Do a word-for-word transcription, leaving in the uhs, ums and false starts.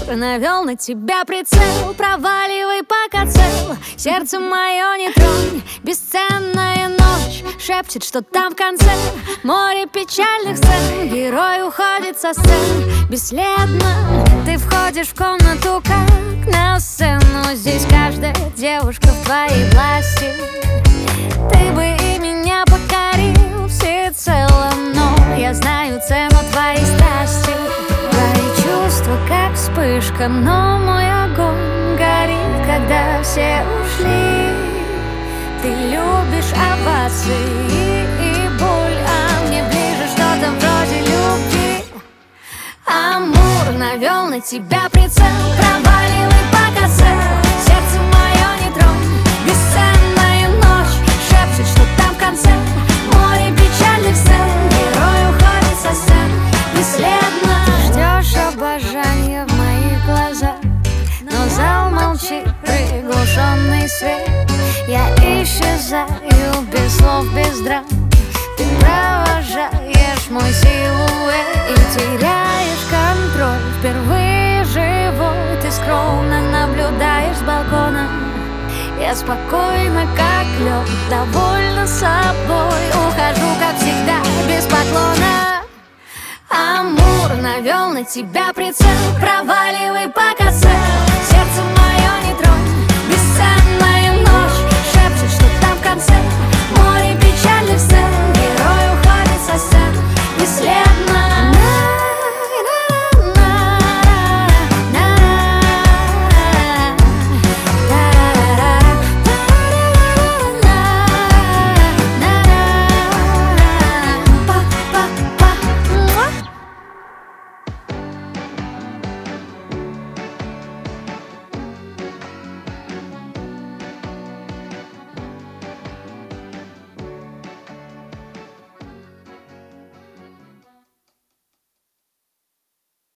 Амур навел на тебя прицел, проваливай пока цел. Сердце мое не тронь, бесценная ночь шепчет, что там в конце море печальных сцен. Герой уходит со сцен бесследно. Ты входишь в комнату, как на сцену. Здесь каждая девушка в твоей власти. Ты бы и меня покорил всецело, но я знаю цену твоей страсти. Твои чувства как вспышка, но мой огонь горит, когда все ушли. Ты любишь овации и боль, а мне ближе что-то вроде любви. Амур навел на тебя прицел, проваливай пока цел. Сердце мое не тронь, бесценная ночь шепчет, что там в конце море печальных сцен. Герой уходит со сцен бесследно. Ты ждешь обожания в моих глазах, но зал молчит, приглушенный свет. Я исчезаю без слов, без драм. Ты провожаешь мой силуэт и теряешь контроль. Впервые живой ты скромно наблюдаешь с балкона. Я спокойно, как лед, довольна собой. Ухожу, как всегда, без поклона. Амур навел на тебя прицел, проваливай пока цел.